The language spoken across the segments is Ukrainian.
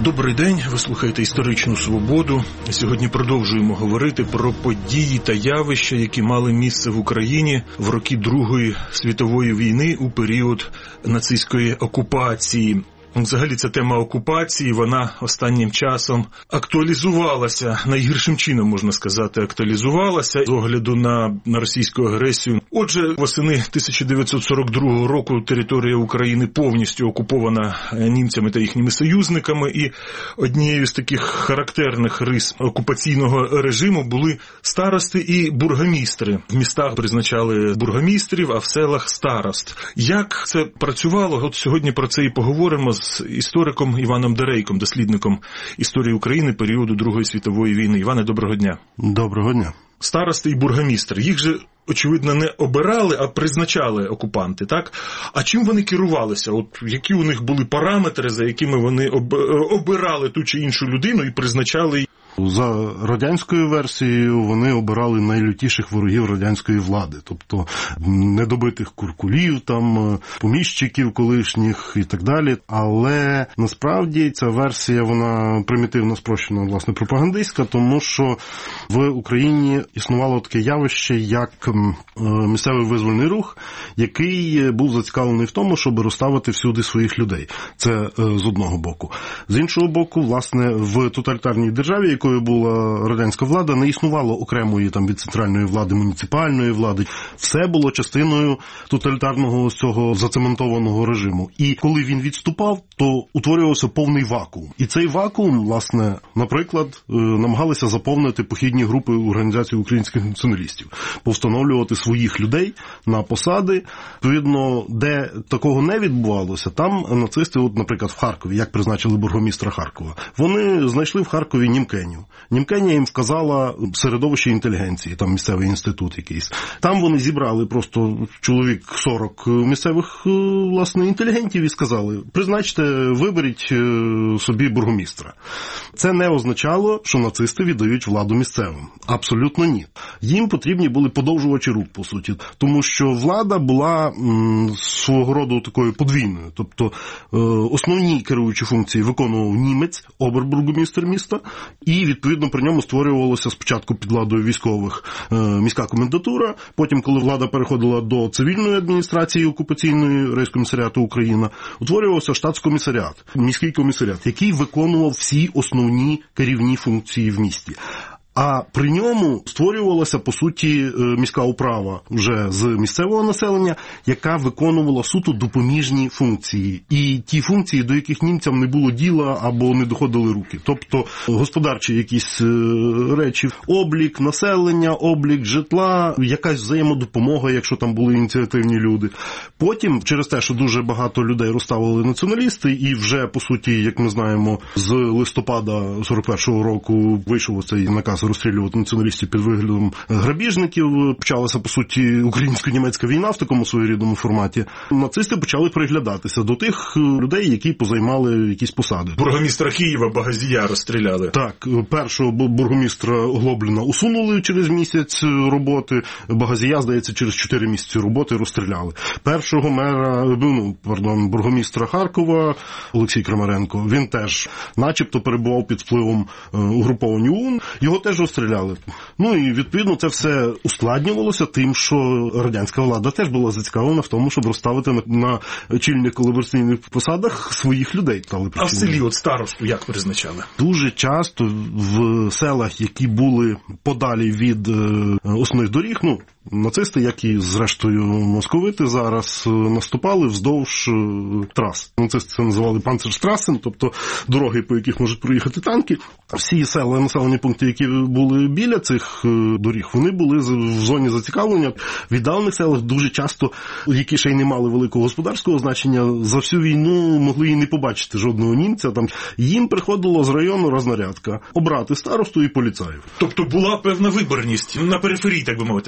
Добрий день, ви слухаєте «Історичну свободу». Сьогодні продовжуємо говорити про події та явища, які мали місце в Україні в роки Другої світової війни у період нацистської окупації. Взагалі ця тема окупації, вона останнім часом актуалізувалася, найгіршим чином, можна сказати, актуалізувалася з огляду на російську агресію. Отже, восени 1942 року територія України повністю окупована німцями та їхніми союзниками, і однією з таких характерних рис окупаційного режиму були старости і бургомістри. В містах призначали бургомістрів, а в селах старост. Як це працювало? От сьогодні про це і поговоримо з істориком Іваном Дерейком, дослідником історії України періоду Другої світової війни. Іване, доброго дня. Доброго дня. Старости і бургомістр. Їх же, очевидно, не обирали, а призначали окупанти, так? А чим вони керувалися? От які у них були параметри, за якими вони обирали ту чи іншу людину і призначали її? За радянською версією вони обирали найлютіших ворогів радянської влади, тобто недобитих куркулів, там, поміщиків колишніх і так далі. Але насправді ця версія, вона примітивно спрощена, власне, пропагандистська, тому що в Україні існувало таке явище, як місцевий визвольний рух, який був зацікавлений в тому, щоб розставити всюди своїх людей. Це з одного боку. З іншого боку, власне, в тоталітарній державі, якою була радянська влада, не існувало окремої там від центральної влади, муніципальної влади. Все було частиною тоталітарного цього зацементованого режиму. І коли він відступав, то утворювався повний вакуум. І цей вакуум, власне, наприклад, намагалися заповнити похідні групи Організації українських націоналістів, повстановлювати своїх людей на посади. Відповідно, де такого не відбувалося, там нацисти, от, наприклад, в Харкові, як призначили бургомістра Харкова, вони знайшли в Харкові Німкеню. Німкеня їм вказала середовище інтелігенції, там місцевий інститут якийсь. Там вони зібрали просто чоловік 40 місцевих, власне, інтелігентів і сказали: призначте, виберіть собі бургомістра. Це не означало, що нацисти віддають владу місцевим. Абсолютно ні. Їм потрібні були подовжувачі рук, по суті, тому що влада була свого роду такою подвійною. Тобто основні керуючі функції виконував німець, обербургомістр міста, і, відповідно, при ньому створювалося спочатку під владою військових міська комендатура, потім, коли влада переходила до цивільної адміністрації окупаційної рейхскомісаріату Україна, утворювався штатскомісаріат, міський комісаріат, який виконував всі основні керівні функції в місті. А при ньому створювалася, по суті, міська управа вже з місцевого населення, яка виконувала суто допоміжні функції. І ті функції, до яких німцям не було діла або не доходили руки. Тобто господарчі якісь речі, облік населення, облік житла, якась взаємодопомога, якщо там були ініціативні люди. Потім, через те, що дуже багато людей розставили націоналісти, і вже, по суті, як ми знаємо, з листопада 41-го року вийшов цей наказ розстрілювати націоналістів під виглядом грабіжників. Почалася, по суті, українсько-німецька війна в такому своєрідному форматі. Нацисти почали приглядатися до тих людей, які позаймали якісь посади. Бургомістра Києва Багазія розстріляли. Так, першого бургомістра Глобліна усунули через місяць роботи, Багазія, здається, через 4 місяці роботи розстріляли. Першого бургомістра Харкова Олексій Крамаренко, він теж начебто перебував під впливом угруповань ОУН, його теж розстріляли. Ну і, відповідно, це все ускладнювалося тим, що радянська влада теж була зацікавлена в тому, щоб розставити на чільних колабораційних посадах своїх людей. А в селі от старосту як призначали? Дуже часто в селах, які були подалі від основних доріг, нацисти, як і, зрештою, московити зараз, наступали вздовж трас. Нацисти це називали панцерштрасен, тобто дороги, по яких можуть проїхати танки. Всі села, населені пункти, які були біля цих доріг, вони були в зоні зацікавлення. В віддалених селах дуже часто, які ще й не мали великого господарського значення, за всю війну могли і не побачити жодного німця. Там їм приходило з району рознарядка обрати старосту і поліцаїв. Тобто була певна виборність на периферії, так би мовити? На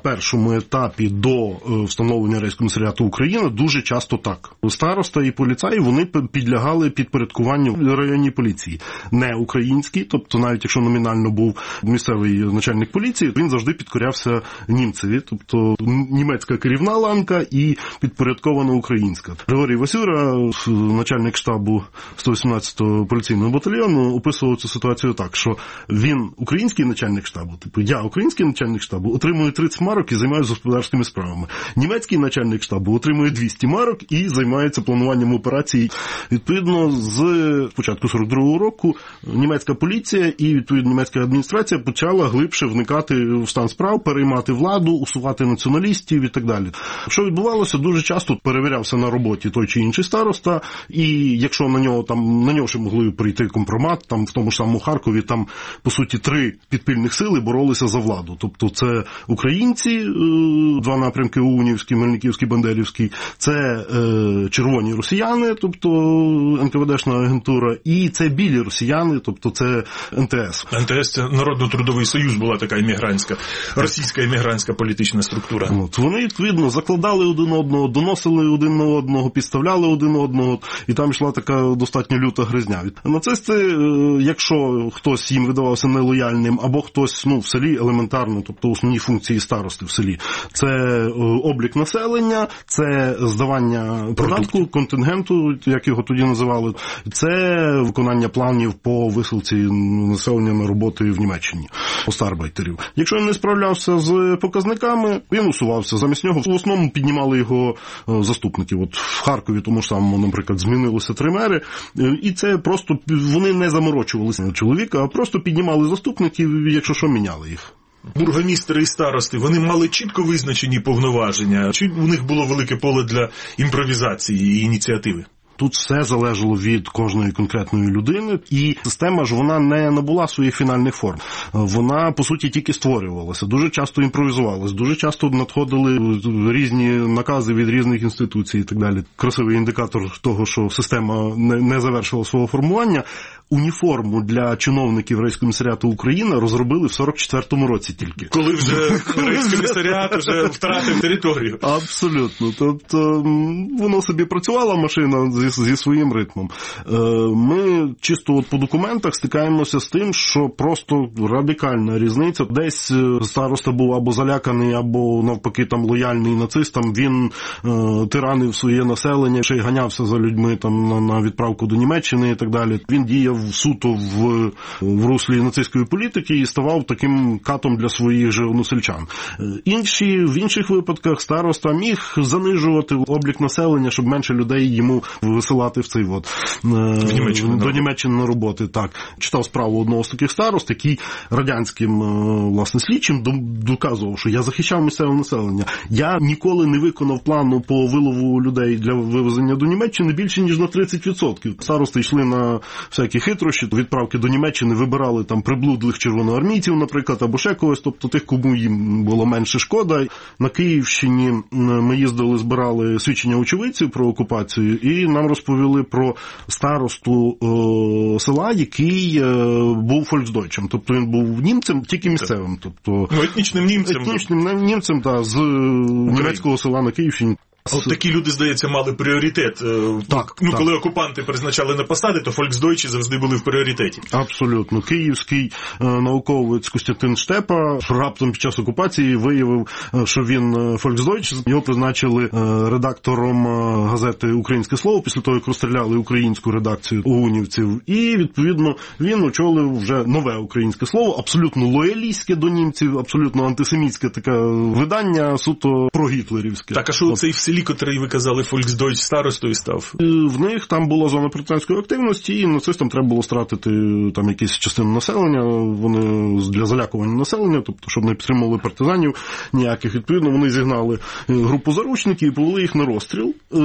першому етапі до встановлення рейхскомісаріату України дуже часто так. Староста і поліцаї, вони підлягали підпорядкуванню районній поліції. Не українській, тобто навіть якщо номінально був місцевий начальник поліції, він завжди підкорявся німцеві, тобто німецька керівна ланка і підпорядкована українська. Григорій Васюра, начальник штабу 118-го поліційного батальйону, описував цю ситуацію так, що він український начальник штабу, типу я український начальник штабу, отримую 30 марок і займаюся господарськими справами. Німецький начальник штабу отримує 200 марок і займається плануванням операцій. Відповідно, з початку 42-го року німецька поліція і, відповідно, німецька адміністрація почала глибше вникати в стан справ, переймати владу, усувати націоналістів і так далі. Що відбувалося, дуже часто перевірявся на роботі той чи інший староста, і якщо на нього ще могли прийти компромат, там в тому ж самому Харкові, там, по суті, 3 підпільних сили боролися за владу. Тобто це українці, 2 напрямки, Унівський, Мельниківський, Бандерівський, це червоні росіяни, тобто НКВДшна агентура, і це білі росіяни, тобто це НТС. НТС – це Народно-трудовий союз, була така іммігрантська, російська іммігрантська політична структура. От, вони, відповідно, закладали один одного, доносили один на одного, підставляли один одного, і там йшла така достатньо люта гризня. Нацисти, якщо хтось їм видавався нелояльним, або хтось, в селі елементарно, тобто основні функції старости в селі, це облік населення, це здавання податку, контингенту, як його тоді називали, це виконання планів по висилці населення на роботи в Німеччині, остарбайтерів. Якщо він не справлявся з показниками, він усувався. Замість нього в основному піднімали його заступники. От в Харкові тому ж самому, наприклад, змінилося 3 мери, і це просто вони не заморочувалися чоловіка, а просто піднімали заступників, якщо що, міняли їх. Бургомістри і старости, вони мали чітко визначені повноваження? Чи у них було велике поле для імпровізації і ініціативи? Тут все залежало від кожної конкретної людини, і система ж вона не набула своїх фінальних форм. Вона, по суті, тільки створювалася, дуже часто імпровізувалася, дуже часто надходили різні накази від різних інституцій і так далі. Красивий індикатор того, що система не завершила свого формування. Уніформу для чиновників Рейхскомісаріату України розробили в 44-му році тільки. Коли вже Рейхскомісаріат вже втратив територію. Абсолютно. Тобто воно собі працювала машина зі своїм ритмом. Ми чисто по документах стикаємося з тим, що просто радикальна різниця. Десь староста був або заляканий, або навпаки там лояльний нацистам. Він тиранив своє населення, ще й ганявся за людьми там на відправку до Німеччини і так далі. Він діяв суто в руслі нацистської політики і ставав таким катом для своїх же односельчан. В інших випадках староста міг занижувати облік населення, щоб менше людей йому висилати в цей до Німеччини на роботи. Так. Читав справу одного з таких старост, який радянським власне слідчим доказував, що я захищав місцеве населення. Я ніколи не виконав плану по вилову людей для вивезення до Німеччини більше, ніж на 30%. Старости йшли на всякі хитрощі, відправки до Німеччини, вибирали там приблудлих червоноармійців, наприклад, або ще когось, тобто тих, кому їм було менше шкода. На Київщині ми їздили, збирали свідчення очевидців про окупацію, і нам розповіли про старосту села, який був фольксдойчем. Тобто він був німцем, тільки місцевим. Тобто, етнічним німцем. Етнічним німцем, так, з німецького села на Київщині. От такі люди, здається, мали пріоритет. Так. Коли окупанти призначали на посади, то фольксдойчі завжди були в пріоритеті. Абсолютно. Київський науковець Костянтин Штепа раптом під час окупації виявив, що він фольксдойч. Його призначили редактором газети «Українське слово» після того, як розстріляли українську редакцію огунівців. І, відповідно, він очолив вже нове «Українське слово», абсолютно лоялістське до німців, абсолютно антисемітське таке видання, суто прогітлерівське. Так, а що цей в селі, котрий ви казали, фольксдойч старостою став? В них там була зона партизанської активності, і нацистам треба було стратити там якісь частину населення, вони для залякування населення, тобто, щоб не підтримували партизанів ніяких. Відповідно, вони зігнали групу заручників і повели їх на розстріл.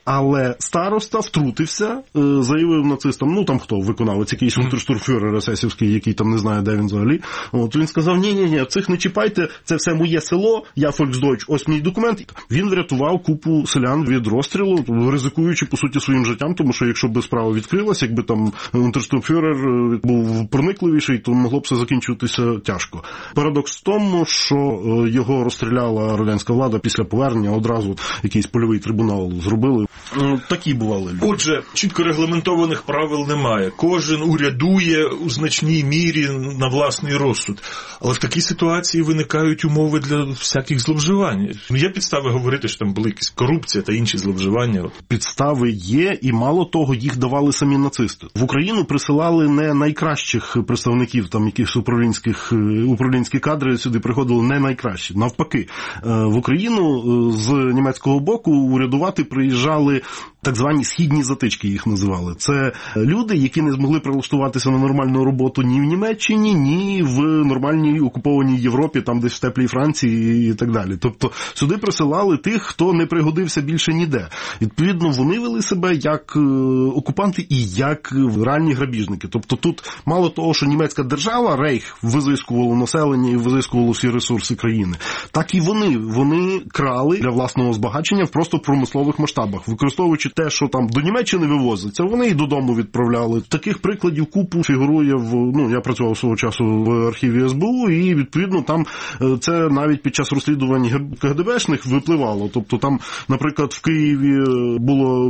Але староста втрутився, заявив нацистам, там хто виконавець, якийсь унтерштурмфюрер есесівський, який там не знає, де він взагалі. Він сказав, ні, цих не чіпайте, це все моє село, я Volksdeutsch, ось мій документ. Він врятував купу селян від розстрілу, ризикуючи, по суті, своїм життям, тому що якщо б справа відкрилася, якби там унтерштурмфюрер був проникливіший, то могло б все закінчуватися тяжко. Парадокс в тому, що його розстріляла радянська влада після повернення, одразу якийсь польовий трибунал зробили. Такі бували люди. Отже, чітко регламентованих правил немає. Кожен урядує у значній мірі на власний розсуд. Але в такій ситуації виникають умови для всяких зловживань. Є підстави говорити, що там була якась корупція та інші зловживання? Підстави є, і мало того, їх давали самі нацисти. В Україну присилали не найкращих представників, там якихось управлінські кадри сюди приходили не найкращі. Навпаки, в Україну з німецького боку урядувати приїжджали так звані східні затички, їх називали. Це люди, які не змогли прилаштуватися на нормальну роботу ні в Німеччині, ні в нормальній окупованій Європі, там десь в теплій Франції і так далі. Тобто сюди присилали тих, хто не пригодився більше ніде. Відповідно, вони вели себе як окупанти і як реальні грабіжники. Тобто тут мало того, що німецька держава, Рейх, визискувало населення і визискувало всі ресурси країни, так і вони крали для власного збагачення просто в промислових масштабах, використовуючи те, що там до Німеччини вивозиться, вони і додому відправляли. Таких прикладів купу фігурує я працював свого часу в архіві СБУ, і відповідно там це навіть під час розслідувань КГБшних випливало. Тобто там, наприклад, в Києві була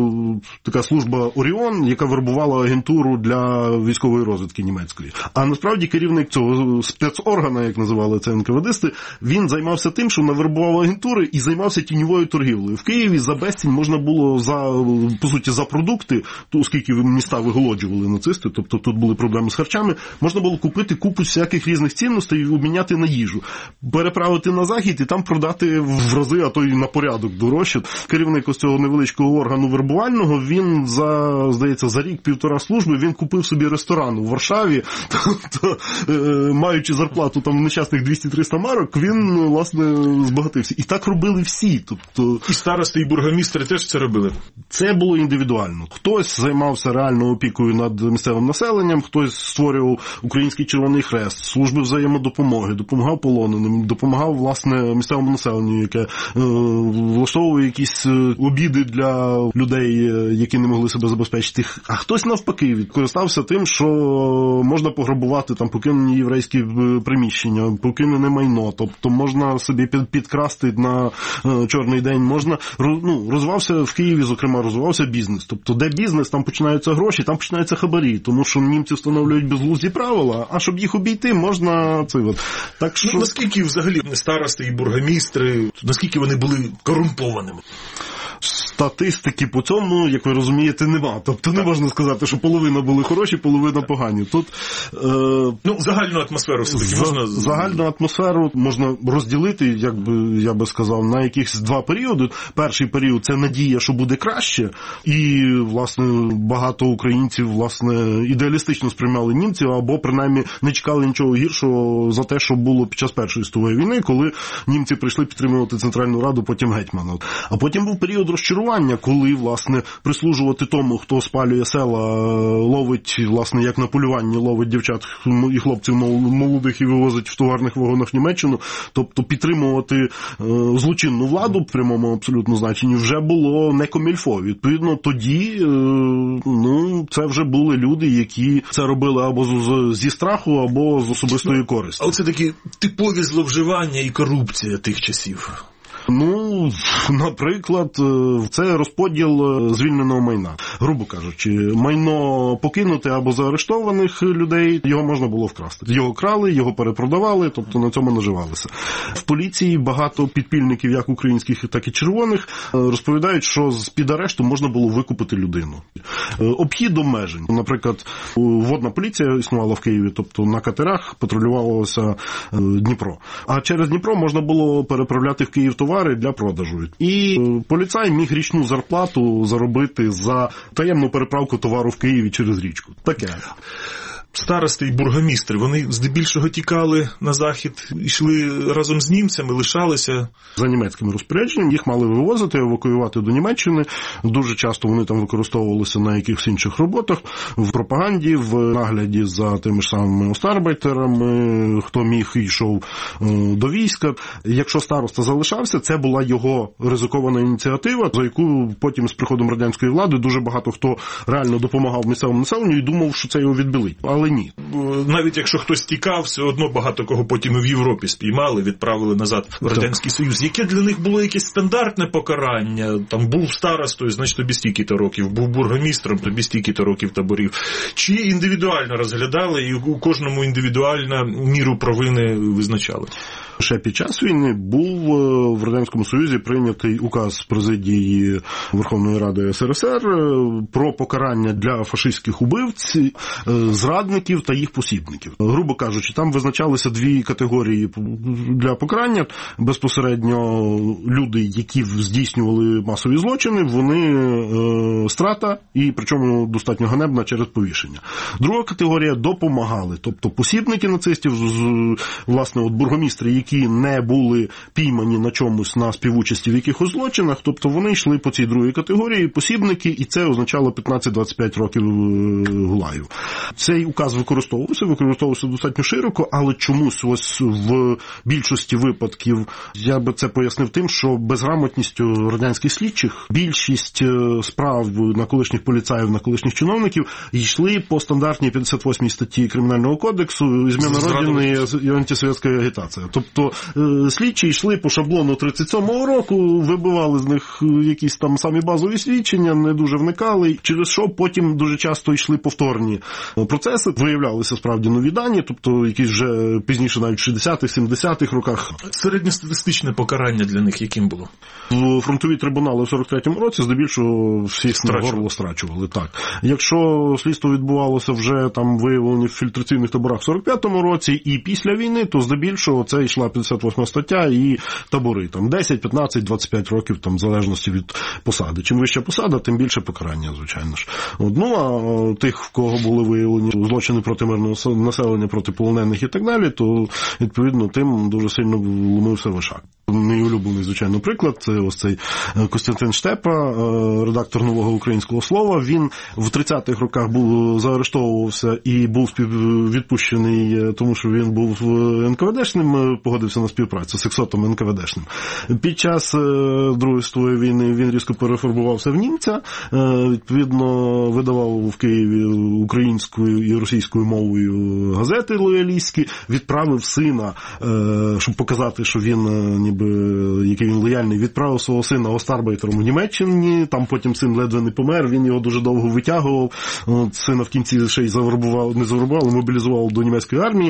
така служба Оріон, яка вербувала агентуру для військової розвідки німецької. А насправді керівник цього спецоргана, як називали це НКВДисти, він займався тим, що навербував агентури і займався тіньовою торгівлею. В Києві за безцінь можна було по суті, за продукти, оскільки міста виголоджували нацисти, тобто тут були проблеми з харчами, можна було купити купу всяких різних цінностей і обміняти на їжу. Переправити на захід і там продати в рази, а то й на порядок дорожче. Керівник ось цього невеличкого органу вербувального, він здається, за рік-півтора служби, він купив собі ресторан у Варшаві, тобто, маючи зарплату там нещасних 200-300 марок, він, власне, збагатився. І так робили всі. Тобто... І старости, і бургомістри теж це робили? Це було індивідуально. Хтось займався реальною опікою над місцевим населенням, хтось створював Український Червоний Хрест, служби взаємодопомоги, допомагав полоненим, допомагав, власне, місцевому населенню, яке влаштовував якісь обіди для людей, які не могли себе забезпечити. А хтось навпаки користався тим, що можна пограбувати там покинені єврейські приміщення, покинене майно, тобто можна собі підкрасти на чорний день, можна, розвивався в Києві, зокрема, розвивався бізнес. Тобто, де бізнес, там починаються гроші, там починаються хабарі, тому що німці встановлюють безглузді правила, а щоб їх обійти, можна Так що... наскільки взагалі старости і бургомістри, наскільки вони були корумпованими? Статистики по цьому, як ви розумієте, нема. Тобто не можна сказати, що половина були хороші, половина погані. Тут загальну атмосферу все-таки можна... Загальну атмосферу можна розділити, я би сказав, на якихось два періоди. Перший період – це надія, що буде краще. І, власне, багато українців, власне, ідеалістично сприймали німців, або, принаймні, не чекали нічого гіршого за те, що було під час Першої світової війни, коли німці прийшли підтримувати Центральну Раду, потім гетьмана. А потім був період розчарування, коли, власне, прислужувати тому, хто спалює села, ловить, власне, як на полюванні, ловить дівчат і хлопців молодих і вивозить в товарних вагонах в Німеччину, тобто підтримувати злочинну владу в прямому абсолютно значенні вже було не комільфо. Відповідно, тоді, це вже були люди, які це робили або зі страху, або з особистої користі. А оце такі типові зловживання і корупція тих часів. Наприклад, це розподіл звільненого майна. Грубо кажучи, майно покинуте або заарештованих людей, його можна було вкрасти. Його крали, його перепродавали, тобто на цьому наживалися. В поліції багато підпільників, як українських, так і червоних, розповідають, що з-під арешту можна було викупити людину. Обхід обмежень. Наприклад, водна поліція існувала в Києві, тобто на катерах патрулювалося Дніпро. А через Дніпро можна було переправляти в Київ товари для продажу. І поліцай міг річну зарплату заробити за таємну переправку товару в Києві через річку. Таке. старости і бургомістри, вони здебільшого тікали на захід, йшли разом з німцями, лишалися? За німецьким розпорядженням їх мали вивозити, евакуювати до Німеччини. Дуже часто вони там використовувалися на якихось інших роботах, в пропаганді, в нагляді за тими ж самими остарбайтерами, хто міг і йшов до війська. Якщо староста залишався, це була його ризикована ініціатива, за яку потім з приходом радянської влади дуже багато хто реально допомагав місцевому населенню і думав, що це його відбілить. Але ні. Навіть якщо хтось тікав, все одно багато кого потім і в Європі спіймали, відправили назад в Радянський Союз. Яке для них було якесь стандартне покарання? Там був старостою, значить тобі стільки-то років, був бургомістром, тобі стільки-то років таборів. Чи індивідуально розглядали і у кожному індивідуально міру провини визначали? Ще під час війни був в Радянському Союзі прийнятий указ президії Верховної Ради СРСР про покарання для фашистських убивців, зрадників та їх посібників. Грубо кажучи, там визначалися дві категорії для покарання. Безпосередньо люди, які здійснювали масові злочини, вони страта, і причому достатньо ганебна через повішення. Друга категорія – допомагали. Тобто посібники нацистів, власне, от бургомістри, які не були піймані на чомусь, на співучасті в якихось злочинах, тобто вони йшли по цій другій категорії, посібники, і це означало 15-25 років гулагів. Цей указ використовувався достатньо широко, але чомусь ось в більшості випадків, я би це пояснив тим, що безграмотністю радянських слідчих більшість справ на колишніх поліцаїв, на колишніх чиновників йшли по стандартній 58 статті Кримінального кодексу «Зміна родини і антисовєтська агітація». Тобто слідчі йшли по шаблону 37-го року, вибивали з них якісь там самі базові свідчення, не дуже вникали, через що потім дуже часто йшли повторні процеси, виявлялися справді нові дані, тобто якісь вже пізніше навіть в 60-х, 70-х роках. Середньостатистичне покарання для них яким було? Фронтові трибунали в 43-му році здебільшого всіх на горло страчували. Так. Якщо слідство відбувалося вже там виявлені в фільтраційних таборах в 45-му році і після війни, то здебільшого це йшла 58 стаття і табори. Там 10, 15, 25 років, там, в залежності від посади. Чим вища посада, тим більше покарання, звичайно ж. Ну, а тих, в кого були виявлені злочини проти мирного населення, проти полонених і так далі, то, відповідно, тим дуже сильно ломився вишак. Мій улюблений, звичайно, приклад – це ось цей Костянтин Штепа, редактор «Нового українського слова». Він в 30-х роках заарештовувався і був відпущений, тому що він був НКВДшним, погодився на співпрацю з сексотом НКВДшним. Під час Другої світової війни він різко перефарбувався в німця, відповідно, видавав в Києві українською і російською мовою газети лоялістські, відправив сина, щоб показати, що він ніби який він лояльний, відправив свого сина остарбайтером в Німеччині, там потім син ледве не помер, він його дуже довго витягував, сина в кінці ще й не мобілізував до німецької армії,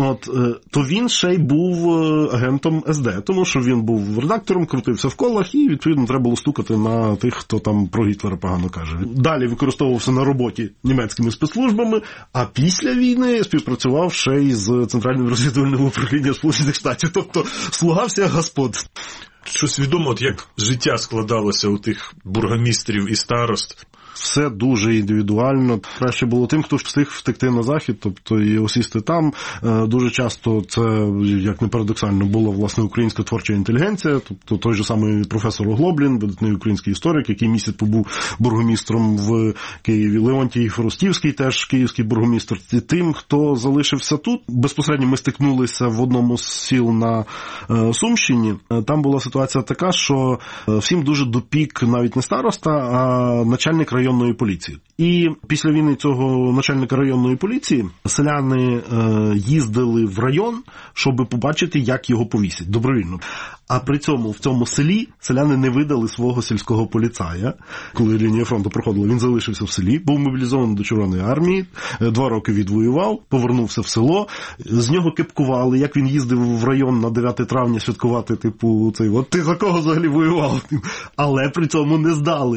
то він ще й був агентом СД, тому що він був редактором, крутився в колах і, відповідно, треба було стукати на тих, хто там про Гітлера погано каже. Далі використовувався на роботі німецькими спецслужбами, а після війни співпрацював ще й з Центральним розвідувальним управлінням Сполучених Штатів, тобто слугався Господ. Щось відомо, як життя складалося у тих бургомістрів і старост? Все дуже індивідуально. Краще було тим, хто встиг втекти на захід, тобто і осісти там. Дуже часто це, як не парадоксально, була, власне, українська творча інтелігенція, тобто той же самий професор Оглоблін, видатний український історик, який місяць побув бургомістром в Києві, Леонтій Форостівський, теж київський бургомістр. І тим, хто залишився тут, безпосередньо ми стикнулися в одному з сіл на Сумщині. Там була ситуація така, що всім дуже допік навіть не староста, а начальник районної поліції. І після війни цього начальника районної поліції селяни їздили в район, щоб побачити, як його повісять, добровільно. А при цьому в цьому селі селяни не видали свого сільського поліцая. Коли лінія фронту проходила, він залишився в селі, був мобілізований до Червоної армії, 2 роки відвоював, повернувся в село, з нього кепкували, як він їздив в район на 9 травня святкувати, типу, цей, от ти за кого взагалі воював? Але при цьому не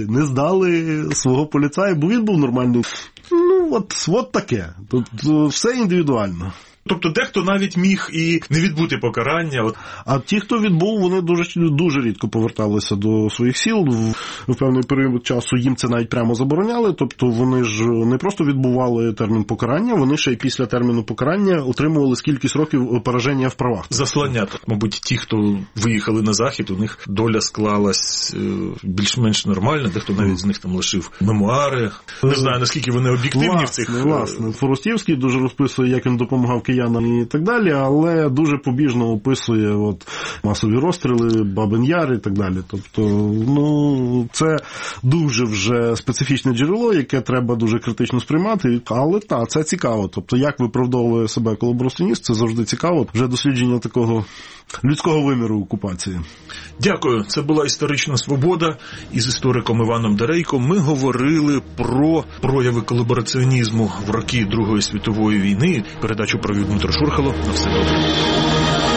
здали свого поліцая, бо він був нормальний. Ну, от таке. Тут все індивідуально. Тобто дехто навіть міг і не відбути покарання. А ті, хто відбув, вони дуже рідко поверталися до своїх сіл. В певний період часу їм це навіть прямо забороняли. Тобто вони ж не просто відбували термін покарання, вони ще й після терміну покарання отримували скількись років пораження в правах. Заслання. Мабуть, ті, хто виїхали на Захід, у них доля склалась більш-менш нормально, дехто навіть з них там лишив мемуари. Не знаю, наскільки вони об'єктивні в цих... Власне, Форостівський дуже розписує, як він допомагав киянам і так далі, але дуже побіжно описує масові розстріли, Бабин Яр і так далі. Тобто, це дуже вже специфічне джерело, яке треба дуже критично сприймати, але це цікаво. Тобто, як виправдовує себе колабораціоніст, це завжди цікаво. Вже дослідження такого людського виміру окупації. Дякую. Це була «Історична свобода» із істориком Іваном Дерейко. Ми говорили про прояви колабораціонізму в роки Другої світової війни. Передачу провів Дмитро Шурхало. На все добре.